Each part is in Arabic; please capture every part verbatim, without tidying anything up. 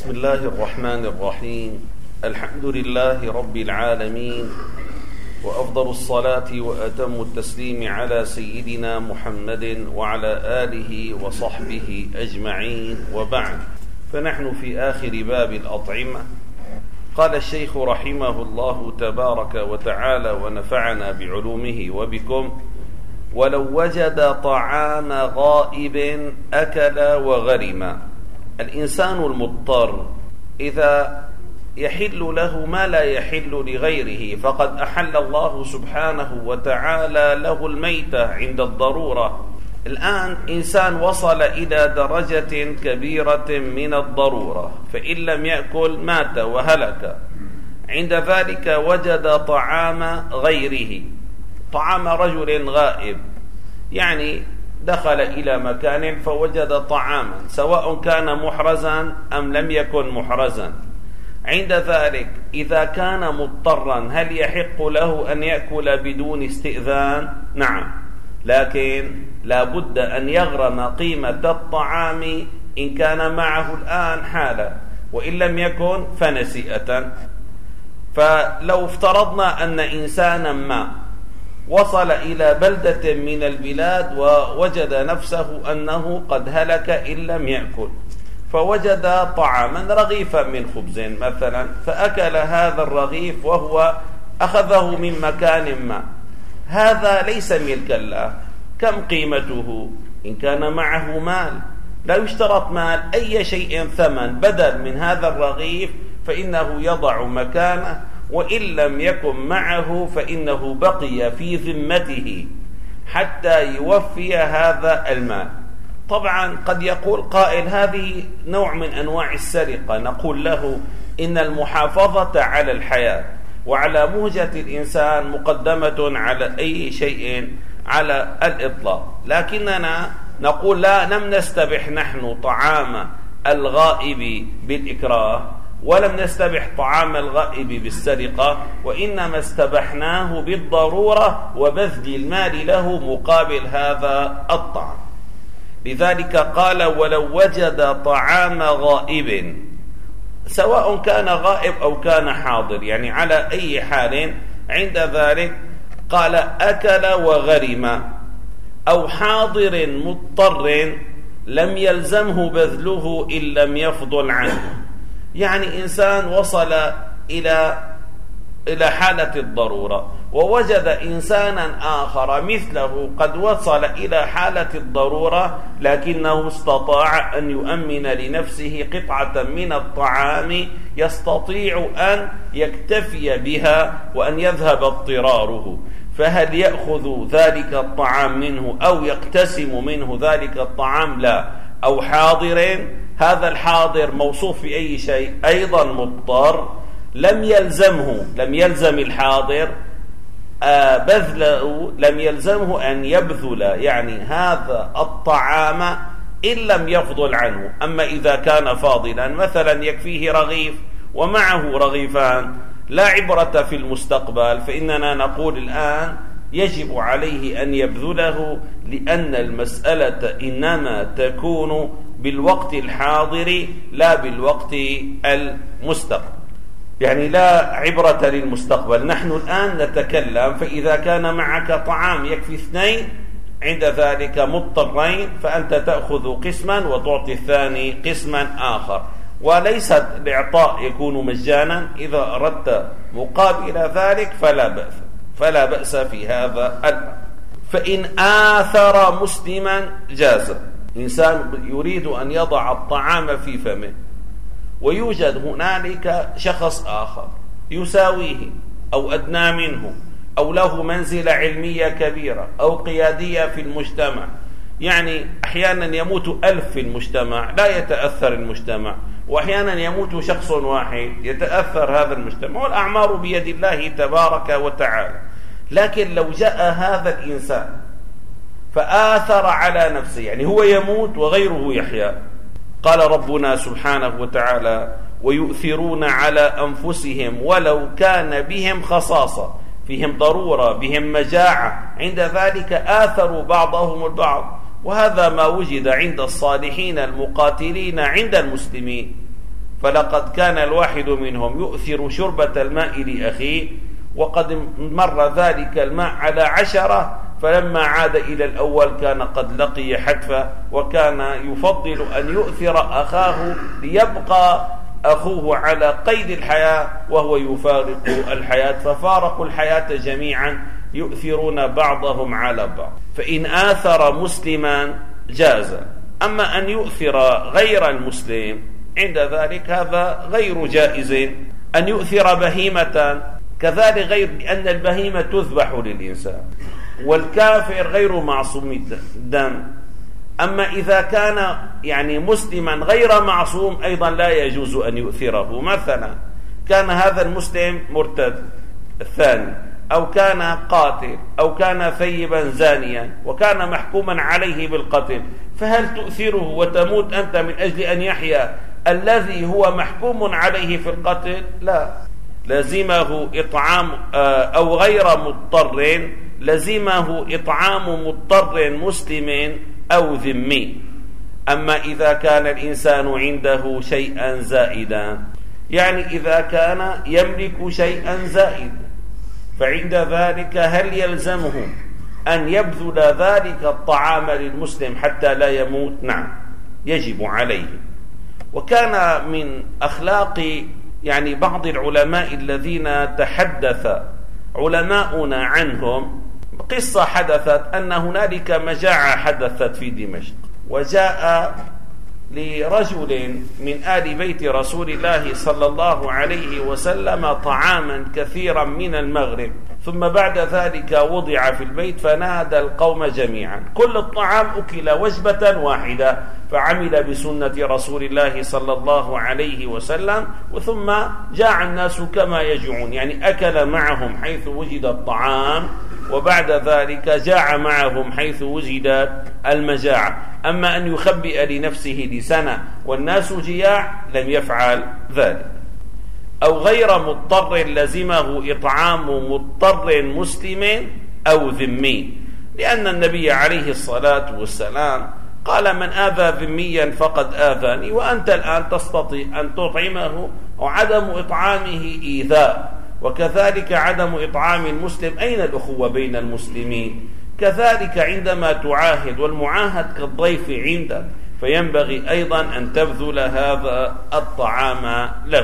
بسم الله الرحمن الرحيم. الحمد لله رب العالمين، وأفضل الصلاة وأتم التسليم على سيدنا محمد وعلى آله وصحبه أجمعين، وبعد، فنحن في آخر باب الأطعمة. قال الشيخ رحمه الله تبارك وتعالى ونفعنا بعلومه وبكم: ولو وجد طعام غائب أكل وغرم. الإنسان المضطر إذا يحل له ما لا يحل لغيره، فقد أحل الله سبحانه وتعالى له الميتة عند الضرورة. الآن إنسان وصل إلى درجة كبيرة من الضرورة، فإن لم يأكل مات وهلك. عند ذلك وجد طعام غيره، طعام رجل غائب، يعني دخل إلى مكان فوجد طعاما، سواء كان محرزا أم لم يكن محرزا. عند ذلك إذا كان مضطرا هل يحق له أن يأكل بدون استئذان؟ نعم، لكن لا بد أن يغرم قيمة الطعام إن كان معه الآن حالة، وإن لم يكن فنسيئة. فلو افترضنا أن إنسانا ما وصل إلى بلدة من البلاد ووجد نفسه أنه قد هلك إن لم يأكل، فوجد طعاما رغيفا من خبز مثلا، فأكل هذا الرغيف وهو أخذه من مكان ما. هذا ليس ملكا له. كم قيمته؟ إن كان معه مال، لا يشترط مال، أي شيء ثمن بدل من هذا الرغيف فإنه يضع مكانه، وإن لم يكن معه فإنه بقي في ذمته حتى يوفي هذا المال. طبعا قد يقول قائل هذه نوع من أنواع السرقة. نقول له إن المحافظة على الحياة وعلى مهجة الإنسان مقدمة على أي شيء على الإطلاق، لكننا نقول لا، لم نستبح نحن طعام الغائب بالإكراه، ولم نستبح طعام الغائب بالسرقة، وإنما استبحناه بالضرورة وبذل المال له مقابل هذا الطعام. لذلك قال: ولو وجد طعام غائب، سواء كان غائب أو كان حاضر، يعني على أي حال. عند ذلك قال: أكل وغرم، أو حاضر مضطر لم يلزمه بذله إن لم يفضل عنه. يعني إنسان وصل إلى إلى حالة الضرورة ووجد إنسانا آخر مثله قد وصل إلى حالة الضرورة، لكنه استطاع أن يؤمن لنفسه قطعة من الطعام يستطيع أن يكتفي بها وأن يذهب اضطراره، فهل يأخذ ذلك الطعام منه أو يقتسم منه ذلك الطعام؟ لا. أو حاضر، هذا الحاضر موصوف بأي شيء؟ أيضا مضطر، لم يلزمه لم يلزم الحاضر بذله، لم يلزمه أن يبذل يعني هذا الطعام إن لم يفضل عنه. أما إذا كان فاضلا، مثلا يكفيه رغيف ومعه رغيفان، لا عبرة في المستقبل، فإننا نقول الآن يجب عليه أن يبذله، لأن المسألة إنما تكون بالوقت الحاضر لا بالوقت المستقبل، يعني لا عبرة للمستقبل. نحن الآن نتكلم، فإذا كان معك طعام يكفي اثنين، عند ذلك مضطرين، فأنت تأخذ قسما وتعطي الثاني قسما آخر، وليس الإعطاء يكون مجانا. إذا أردت مقابل ذلك فلا بأس فلا بأس في هذا الأمر. فإن آثر مسلما جاز. إنسان يريد أن يضع الطعام في فمه، ويوجد هنالك شخص آخر يساويه أو أدنى منه أو له منزلة علمية كبيرة أو قيادية في المجتمع. يعني أحيانا يموت ألف في المجتمع لا يتأثر المجتمع، وأحيانا يموت شخص واحد يتأثر هذا المجتمع، والأعمار بيد الله تبارك وتعالى. لكن لو جاء هذا الإنسان فآثر على نفسه، يعني هو يموت وغيره يحيا، قال ربنا سبحانه وتعالى: ويؤثرون على أنفسهم ولو كان بهم خصاصة، فيهم ضرورة، بهم مجاعة، عند ذلك آثروا بعضهم البعض. وهذا ما وجد عند الصالحين المقاتلين عند المسلمين، فلقد كان الواحد منهم يؤثر شربة الماء لأخيه، وقد مر ذلك الماء على عشرة، فلما عاد إلى الأول كان قد لقي حتفه، وكان يفضل أن يؤثر أخاه ليبقى أخوه على قيد الحياة وهو يفارق الحياة، ففارقوا الحياة جميعا يؤثرون بعضهم على بعض. فإن آثر مسلما جاز، أما أن يؤثر غير المسلم عند ذلك هذا غير جائز. أن يؤثر بهيمة كذلك غير، لأن البهيمة تذبح للإنسان، والكافر غير معصوم الدم. أما إذا كان يعني مسلما غير معصوم أيضا لا يجوز أن يؤثره. مثلا كان هذا المسلم مرتد الثاني، أو كان قاتل، أو كان ثيبا زانيا وكان محكوما عليه بالقتل، فهل تؤثره وتموت أنت من أجل أن يحيا الذي هو محكوم عليه في القتل؟ لا، لزمه إطعام أو غير مضطر، لزمه إطعام مضطر مسلم أو ذمي. أما إذا كان الإنسان عنده شيئا زائدا، يعني إذا كان يملك شيئا زائدا، فعند ذلك هل يلزمه أن يبذل ذلك الطعام للمسلم حتى لا يموت؟ نعم، يجب عليه. وكان من أخلاق يعني بعض العلماء الذين تحدث علماؤنا عنهم قصة حدثت، أن هنالك مجاعة حدثت في دمشق، وجاء لرجل من آل بيت رسول الله صلى الله عليه وسلم طعاما كثيرا من المغرب، ثم بعد ذلك وضع في البيت فنادى القوم جميعا، كل الطعام أكل وجبة واحدة، فعمل بسنة رسول الله صلى الله عليه وسلم، وثم جاع الناس كما يجوعون، يعني أكل معهم حيث وجد الطعام، وبعد ذلك جاع معهم حيث وجدت المجاعة. أما أن يخبئ لنفسه لسنة والناس جياع لم يفعل ذلك. أو غير مضطر لزمه إطعام مضطر مسلم أو ذمي، لأن النبي عليه الصلاة والسلام قال: من آذى ذميا فقد آذاني، وأنت الآن تستطيع أن تطعمه، وعدم إطعامه إيذاء. وكذلك عدم إطعام المسلم، أين الأخوة بين المسلمين؟ كذلك عندما تعاهد، والمعاهد كالضيف عندك، فينبغي أيضا أن تبذل هذا الطعام له.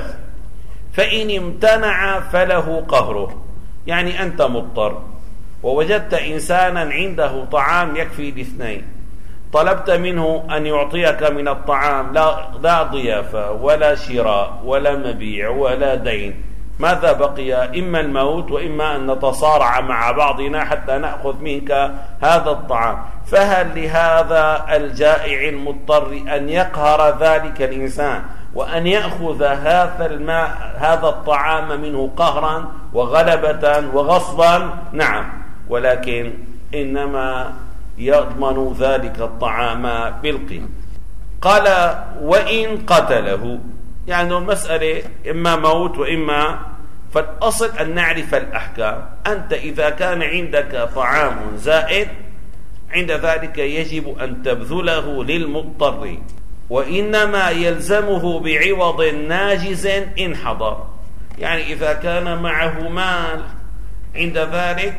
فإن امتنع فله قهره، يعني أنت مضطر ووجدت إنسانا عنده طعام يكفي لاثنين، طلبت منه أن يعطيك من الطعام، لا, لا ضيافة ولا شراء ولا مبيع ولا دين، ماذا بقي؟ إما الموت وإما أن نتصارع مع بعضنا حتى نأخذ منك هذا الطعام. فهل لهذا الجائع المضطر أن يقهر ذلك الإنسان وأن يأخذ هذا الماء هذا الطعام منه قهرا وغلبة وغصبا؟ نعم، ولكن إنما يضمن ذلك الطعام بالقيم. قال: وإن قتله، يعني المسألة إما موت وإما، فالأصل أن نعرف الأحكام. أنت إذا كان عندك طعام زائد عند ذلك يجب أن تبذله للمضطر، وإنما يلزمه بعوض ناجز إن حضر، يعني إذا كان معه مال عند ذلك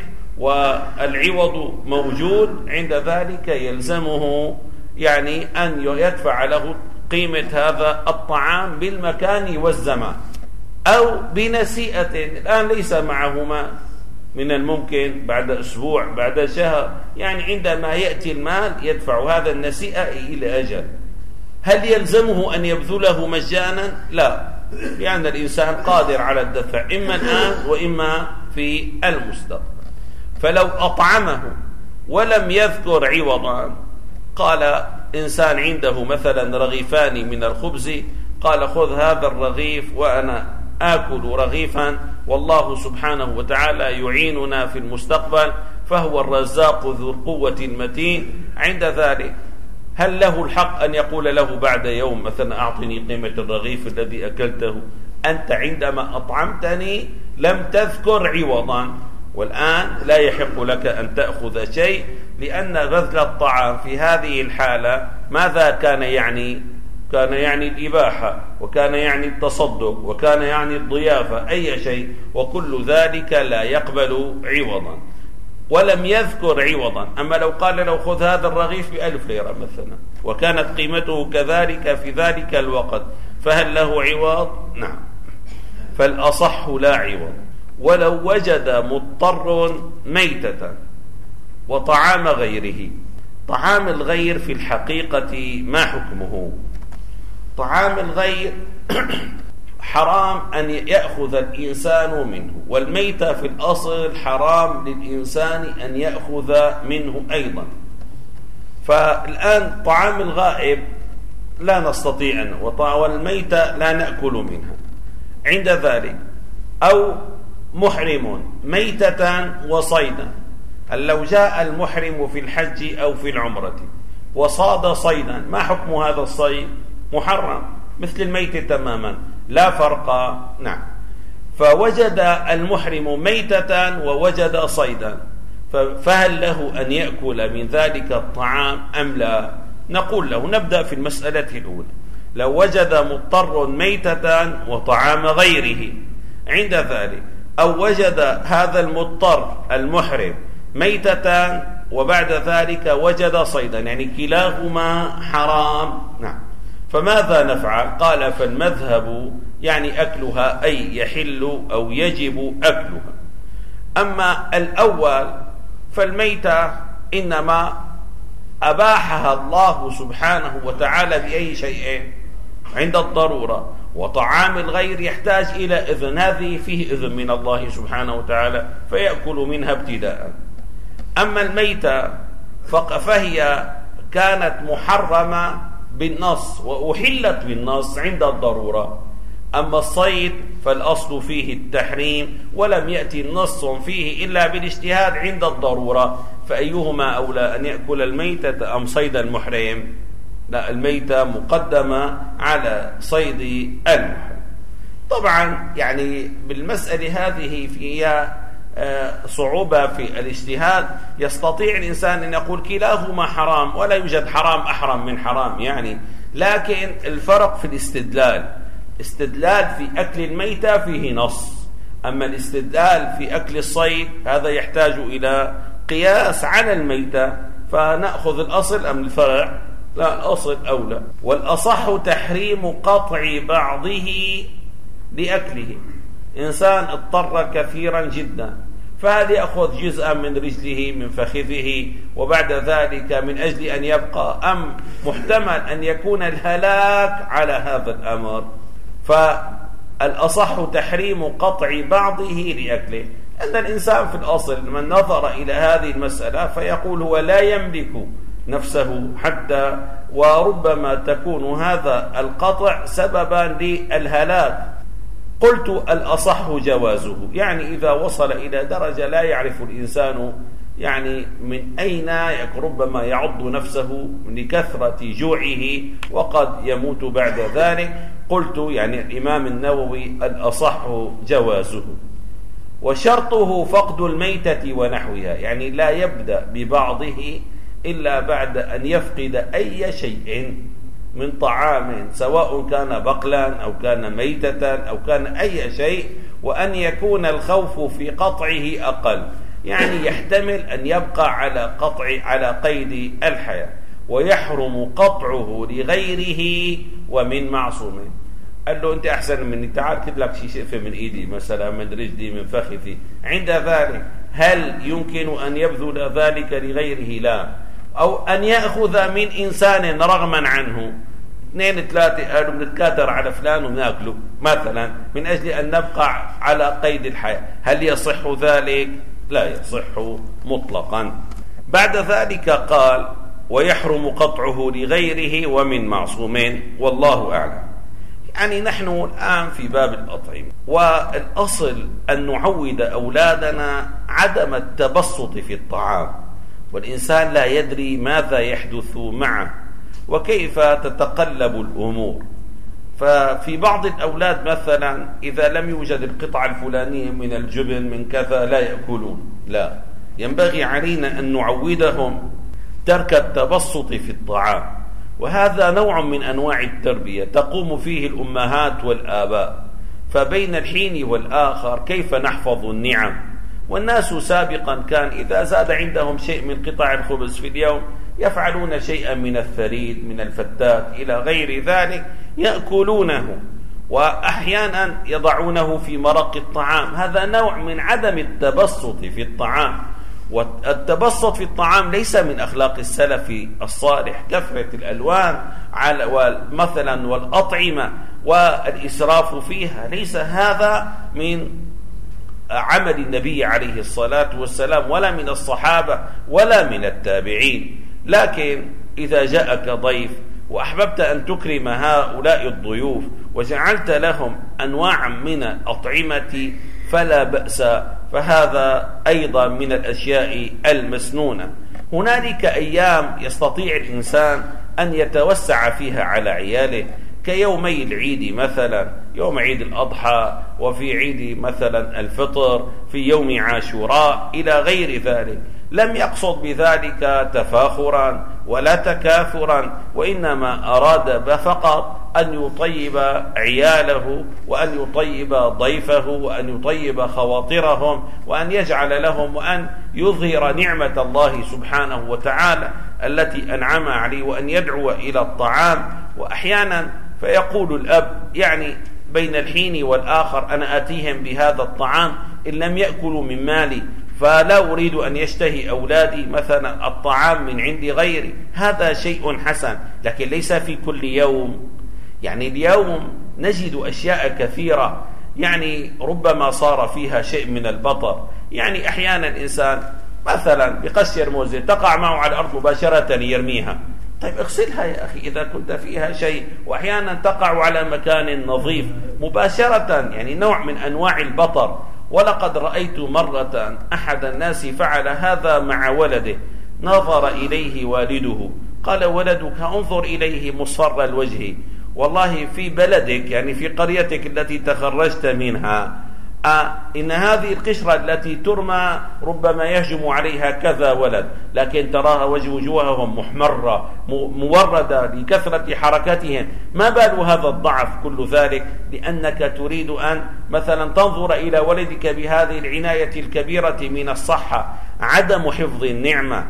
والعوض موجود عند ذلك يلزمه يعني أن يدفع له قيمة هذا الطعام بالمكان والزمان، أو بنسيئة. الآن ليس معه مال، من الممكن بعد أسبوع بعد شهر، يعني عندما يأتي المال يدفع هذا النسيئة إلى أجل. هل يلزمه أن يبذله مجانا؟ لا، لأن الإنسان قادر على الدفع إما الآن وإما في المستقبل. فلو أطعمه ولم يذكر عوضا، قال إنسان عنده مثلا رغيفان من الخبز، قال: خذ هذا الرغيف وأنا آكل رغيفا، والله سبحانه وتعالى يعيننا في المستقبل، فهو الرزاق ذو القوة المتين. عند ذلك هل له الحق أن يقول له بعد يوم مثلا: أعطني قيمة الرغيف الذي أكلته؟ أنت عندما أطعمتني لم تذكر عوضا، والآن لا يحق لك أن تأخذ شيء، لأن بذل الطعام في هذه الحالة ماذا كان يعني؟ كان يعني الإباحة، وكان يعني التصدق، وكان يعني الضيافة، أي شيء، وكل ذلك لا يقبل عوضا، ولم يذكر عوضا. أما لو قال له خذ هذا الرغيف بألف ليرة مثلا وكانت قيمته كذلك في ذلك الوقت، فهل له عوض؟ نعم. فالأصح لا عوض. ولو وجد مضطر ميتة وطعام غيره. طعام الغير في الحقيقة ما حكمه؟ طعام الغير حرام أن يأخذ الإنسان منه، والميتة في الأصل حرام للإنسان أن يأخذ منه أيضا. فالآن طعام الغائب لا نستطيع أن، والميتة لا نأكل منها. عند ذلك أو محرم ميتة وصيدا. لو جاء المحرم في الحج أو في العمرة وصاد صيدا، ما حكم هذا الصيد؟ محرم مثل الميت تماما، لا فرق. نعم. فوجد المحرم ميتة ووجد صيدا، فهل له أن يأكل من ذلك الطعام أم لا؟ نقول له نبدأ في المسألة الأولى. لو وجد مضطر ميتة وطعام غيره، عند ذلك أو وجد هذا المضطر المحرم ميتة وبعد ذلك وجد صيدا، يعني كلاهما حرام. نعم. فماذا نفعل؟ قال فالمذهب يعني أكلها، أي يحل أو يجب أكلها. أما الأول فالميتة إنما أباحها الله سبحانه وتعالى بأي شيء؟ عند الضرورة. وطعام الغير يحتاج إلى إذن، هذه فيه إذن من الله سبحانه وتعالى فيأكل منها ابتداء. أما الميتة فهي كانت محرمة بالنص وأحلت بالنص عند الضرورة. أما الصيد فالأصل فيه التحريم، ولم يأتي نص فيه إلا بالاجتهاد عند الضرورة. فأيهما أولى، أن يأكل الميتة أم صيد المحرم؟ لا، الميتة مقدمة على صيد المحرم. طبعا يعني بالمسألة هذه فيها صعوبة في الاجتهاد. يستطيع الإنسان أن يقول كلاهما حرام ولا يوجد حرام أحرم من حرام يعني، لكن الفرق في الاستدلال. استدلال في أكل الميتة فيه نص، أما الاستدلال في أكل الصيد هذا يحتاج إلى قياس على الميتة. فنأخذ الأصل أم الفرع؟ لا، الأصل أولى. والأصح تحريم قطع بعضه لأكله. إنسان اضطر كثيرا جدا، فهل يأخذ جزءا من رجله من فخذه وبعد ذلك من أجل أن يبقى، أم محتمل أن يكون الهلاك على هذا الأمر؟ فالأصح تحريم قطع بعضه لأكله. أن الإنسان في الأصل من نظر إلى هذه المسألة فيقول هو لا يملك نفسه حتى، وربما تكون هذا القطع سببا للهلاك. قلت الأصح جوازه، يعني إذا وصل إلى درجة لا يعرف الإنسان يعني من أين ربما يعض نفسه لكثرة جوعه وقد يموت بعد ذلك. قلت يعني الإمام النووي الأصح جوازه. وشرطه فقد الميتة ونحوها، يعني لا يبدأ ببعضه إلا بعد أن يفقد أي شيء من طعام، سواء كان بقلا أو كان ميتة أو كان أي شيء، وأن يكون الخوف في قطعه أقل، يعني يحتمل أن يبقى على قطع على قيد الحياة. ويحرم قطعه لغيره ومن معصوم. قال له أنت أحسن مني، تعال كد لك شيء شقفة من إيدي مثلا، من رجلي، من فخذي. عند ذلك هل يمكن أن يبذل ذلك لغيره؟ لا. أو أن يأخذ من إنسان رغما عنه، اثنين ثلاثة قالوا بنتكاثر على فلان وناكله مثلا من أجل أن نبقى على قيد الحياة، هل يصح ذلك؟ لا يصح مطلقا. بعد ذلك قال ويحرم قطعه لغيره ومن معصومين، والله أعلم. يعني نحن الآن في باب الأطعمة، والأصل أن نعود أولادنا عدم التبسط في الطعام، والإنسان لا يدري ماذا يحدث معه وكيف تتقلب الأمور. ففي بعض الأولاد مثلا إذا لم يوجد القطعة الفلانية من الجبن من كذا لا يأكلون. لا، ينبغي علينا أن نعودهم ترك التبسط في الطعام، وهذا نوع من أنواع التربية تقوم فيه الأمهات والآباء. فبين الحين والآخر كيف نحفظ النعم؟ والناس سابقا كان إذا زاد عندهم شيء من قطع الخبز في اليوم يفعلون شيئا من الثريد من الفتات إلى غير ذلك يأكلونه، وأحيانا يضعونه في مرق الطعام. هذا نوع من عدم التبسط في الطعام، والتبسط في الطعام ليس من أخلاق السلف الصالح. كثرة الألوان مثلا والأطعمة والإسراف فيها ليس هذا من عمل النبي عليه الصلاة والسلام ولا من الصحابة ولا من التابعين. لكن إذا جاءك ضيف وأحببت أن تكرم هؤلاء الضيوف وجعلت لهم أنواعا من الأطعمة فلا بأس، فهذا أيضا من الأشياء المسنونة. هنالك أيام يستطيع الإنسان أن يتوسع فيها على عياله، كيومي العيد مثلا، يوم عيد الأضحى، وفي عيد مثلا الفطر، في يوم عاشوراء إلى غير ذلك. لم يقصد بذلك تفاخرا ولا تكاثرا، وإنما أراد فقط أن يطيب عياله وأن يطيب ضيفه وأن يطيب خواطرهم وأن يجعل لهم وأن يظهر نعمة الله سبحانه وتعالى التي أنعم عليه، وأن يدعو إلى الطعام. وأحيانا فيقول الأب يعني بين الحين والآخر أنا أتيهم بهذا الطعام إن لم يأكلوا من مالي، فلا أريد أن يشتهي أولادي مثلا الطعام من عند غيري. هذا شيء حسن، لكن ليس في كل يوم. يعني اليوم نجد أشياء كثيرة يعني ربما صار فيها شيء من البطر. يعني أحيانا الإنسان مثلا بقشر موزة تقع معه على الأرض مباشرة يرميها. طيب اغسلها يا أخي إذا كنت فيها شيء. وأحيانا تقع على مكان نظيف مباشرة، يعني نوع من أنواع البطر. ولقد رأيت مرة أحد الناس فعل هذا مع ولده، نظر إليه والده قال ولدك انظر إليه مصفر الوجه، والله في بلدك يعني في قريتك التي تخرجت منها آه إن هذه القشرة التي ترمى ربما يهجم عليها كذا ولد، لكن تراها وجه وجوههم محمرة موردة لكثرة حركتهم. ما بال هذا الضعف؟ كل ذلك لأنك تريد أن مثلا تنظر إلى ولدك بهذه العناية الكبيرة من الصحة. عدم حفظ النعمة.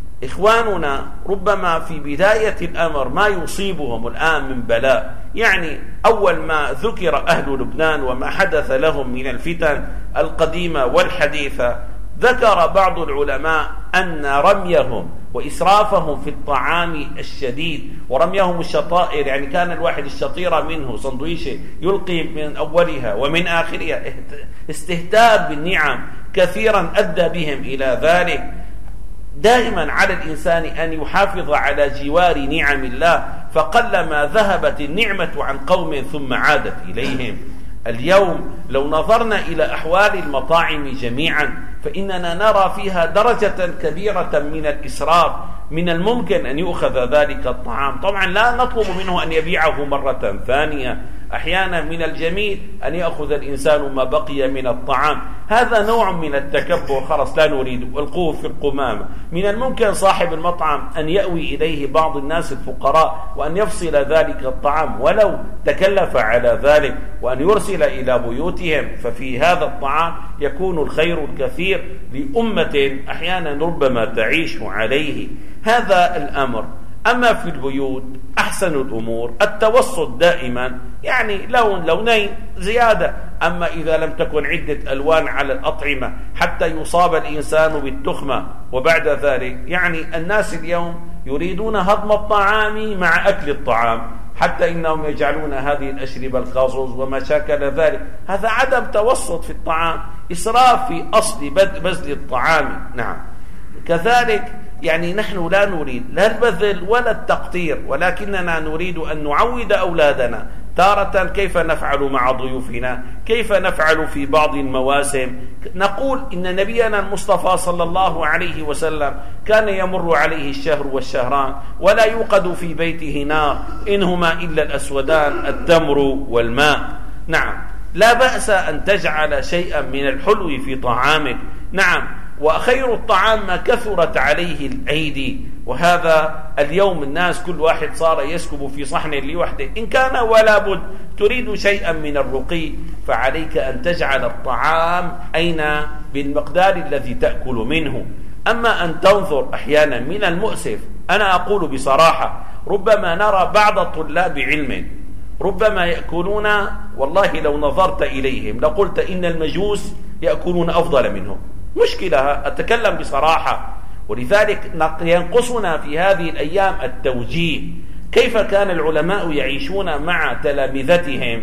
إخواننا ربما في بداية الأمر ما يصيبهم الآن من بلاء، يعني أول ما ذكر أهل لبنان وما حدث لهم من الفتن القديمة والحديثة، ذكر بعض العلماء أن رميهم وإسرافهم في الطعام الشديد ورميهم الشطائر، يعني كان الواحد الشطيرة منه سندويشة يلقي من أولها ومن آخرها، استهتار بالنعم كثيرا أدى بهم إلى ذلك. دائما على الإنسان أن يحافظ على جوار نعم الله، فقلما ذهبت النعمة عن قوم ثم عادت إليهم. اليوم لو نظرنا إلى أحوال المطاعم جميعا فإننا نرى فيها درجة كبيرة من الإسراف. من الممكن أن يؤخذ ذلك الطعام، طبعا لا نطلب منه أن يبيعه مرة ثانية، أحيانا من الجميل أن يأخذ الإنسان ما بقي من الطعام. هذا نوع من التكبر، خلاص لا نريد، والقوه في القمامة. من الممكن صاحب المطعم أن يأوي إليه بعض الناس الفقراء وأن يفصل ذلك الطعام ولو تكلف على ذلك، وأن يرسل إلى بيوتهم، ففي هذا الطعام يكون الخير الكثير لأمة أحيانا ربما تعيش عليه. هذا الأمر. أما في البيوت أحسن الأمور التوسط دائما، يعني لون لونين زيادة. أما إذا لم تكن عدة ألوان على الأطعمة حتى يصاب الإنسان بالتخمة، وبعد ذلك يعني الناس اليوم يريدون هضم الطعام مع أكل الطعام، حتى إنهم يجعلون هذه الأشربة القازوز وما شاكل ذلك. هذا عدم توسط في الطعام، إسراف في أصل بذل الطعام. نعم. كذلك يعني نحن لا نريد لا البذل ولا التقطير، ولكننا نريد أن نعود أولادنا تارة كيف نفعل مع ضيوفنا، كيف نفعل في بعض المواسم. نقول إن نبينا المصطفى صلى الله عليه وسلم كان يمر عليه الشهر والشهران ولا يوقد في بيته نار إنهما إلا الأسودان التمر والماء. نعم، لا بأس أن تجعل شيئا من الحلو في طعامك. نعم، وخير الطعام ما كثرت عليه الأيدي، وهذا اليوم الناس كل واحد صار يسكب في صحن لوحده. إن كان ولا بد تريد شيئا من الرقي فعليك أن تجعل الطعام أين بالمقدار الذي تأكل منه. أما أن تنظر أحيانا من المؤسف، أنا أقول بصراحة ربما نرى بعض الطلاب علم ربما يأكلون، والله لو نظرت إليهم لقلت إن المجوس يأكلون أفضل منهم. مشكلة، أتكلم بصراحة. ولذلك ينقصنا في هذه الأيام التوجيه، كيف كان العلماء يعيشون مع تلامذتهم.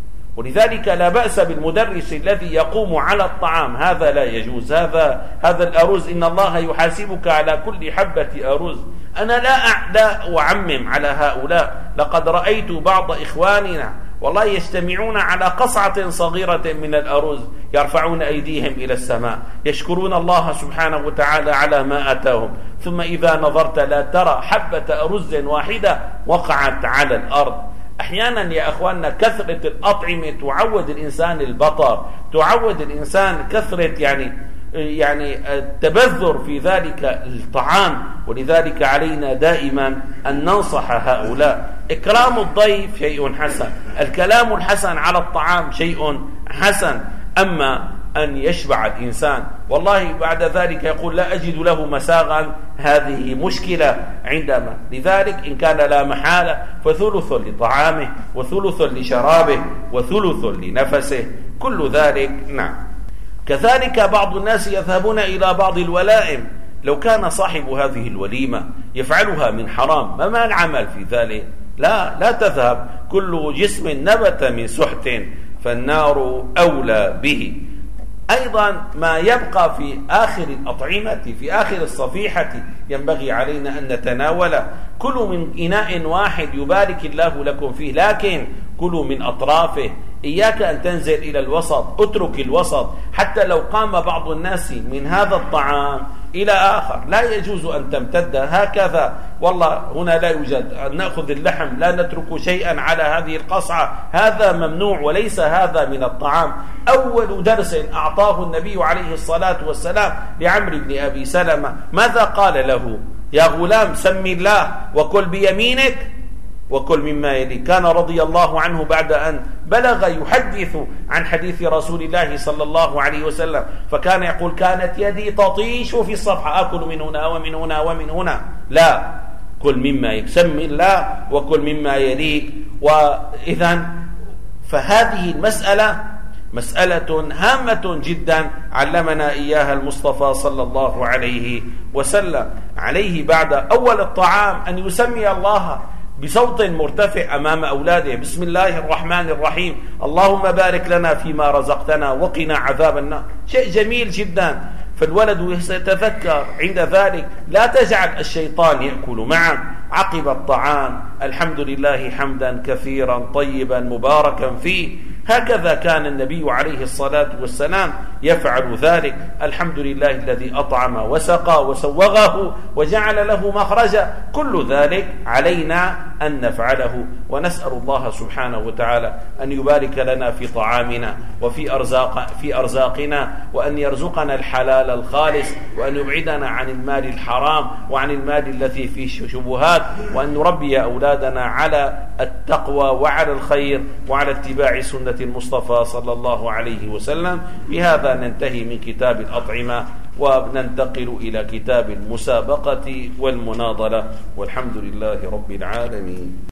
ولذلك لا بأس بالمدرس الذي يقوم على الطعام، هذا لا يجوز. هذا هذا الأرز إن الله يحاسبك على كل حبة أرز. أنا لا لا أعمم على هؤلاء، لقد رأيت بعض إخواننا والله يجتمعون على قصعة صغيرة من الأرز يرفعون أيديهم إلى السماء يشكرون الله سبحانه وتعالى على ما أتاهم، ثم إذا نظرت لا ترى حبة أرز واحدة وقعت على الأرض. أحيانا يا أخواننا كثرة الأطعمة تعود الإنسان البطر، تعود الإنسان كثرة يعني يعني التبذر في ذلك الطعام. ولذلك علينا دائما أن ننصح هؤلاء. إكرام الضيف شيء حسن، الكلام الحسن على الطعام شيء حسن. أما أن يشبع الإنسان والله بعد ذلك يقول لا أجد له مساغا، هذه مشكلة عندما. لذلك إن كان لا محالة فثلث لطعامه وثلث لشرابه وثلث لنفسه، كل ذلك نعم. كذلك بعض الناس يذهبون إلى بعض الولائم، لو كان صاحب هذه الوليمة يفعلها من حرام ما معنى العمل في ذلك؟ لا لا تذهب. كل جسم نبت من سحت فالنار أولى به. أيضا ما يبقى في آخر الأطعمة في آخر الصفيحة ينبغي علينا أن نتناوله. كلوا من إناء واحد يبارك الله لكم فيه، لكن كلوا من أطرافه. إياك أن تنزل إلى الوسط، اترك الوسط. حتى لو قام بعض الناس من هذا الطعام إلى آخر لا يجوز أن تمتد هكذا. والله هنا لا يوجد أن نأخذ اللحم لا نترك شيئا على هذه القصعة، هذا ممنوع وليس هذا من الطعام. أول درس أعطاه النبي عليه الصلاة والسلام لعمرو بن أبي سلمة ماذا قال له؟ يا غلام سم الله وكل بيمينك وكل مما يلي. كان رضي الله عنه بعد أن بلغ يحدث عن حديث رسول الله صلى الله عليه وسلم فكان يقول كانت يدي تطيش في الصفحة، أكل من هنا ومن هنا ومن هنا. لا، كل مما يسم الله وكل مما يليك. وإذن فهذه المسألة مسألة هامة جدا علمنا إياها المصطفى صلى الله عليه وسلم. عليه بعد أول الطعام أن يسمي الله بصوت مرتفع أمام أولاده، بسم الله الرحمن الرحيم، اللهم بارك لنا فيما رزقتنا وقنا عذاب النار. شيء جميل جدا. فالولد سيتذكر عند ذلك. لا تجعل الشيطان يأكل معك. عقب الطعام الحمد لله حمدا كثيرا طيبا مباركا فيه. هكذا كان النبي عليه الصلاة والسلام يفعل ذلك. الحمد لله الذي أطعم وسقى وسوغه وجعل له مخرجا. كل ذلك علينا أن نفعله، ونسأل الله سبحانه وتعالى أن يبارك لنا في طعامنا وفي أرزاق في أرزاقنا، وأن يرزقنا الحلال الخالص، وأن يبعدنا عن المال الحرام وعن المال الذي فيه شبهات، وأن نربي أولادنا على التقوى وعلى الخير وعلى اتباع سنة المصطفى صلى الله عليه وسلم. بهذا ننتهي من كتاب الأطعمة وننتقل إلى كتاب المسابقة والمناضلة، والحمد لله رب العالمين.